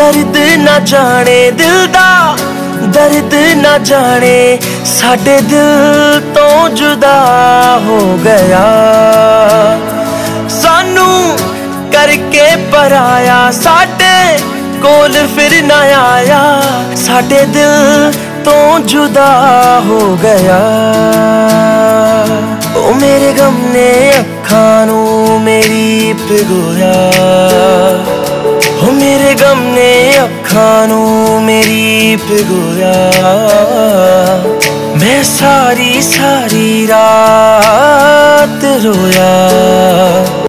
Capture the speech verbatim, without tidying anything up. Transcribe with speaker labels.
Speaker 1: दर्द ना जाने दिल दा दर्द ना जाने साडे दिल तो जुदा हो गया। सानू करके पराया साडे कोल फिर ना आया, साडे दिल तो जुदा हो गया। ओ मेरे गम ने अखां नू मेरी भिगोया, ओ मेरे गम ने अखां नू मेरी भिगोया। मैं सारी सारी रात रोया।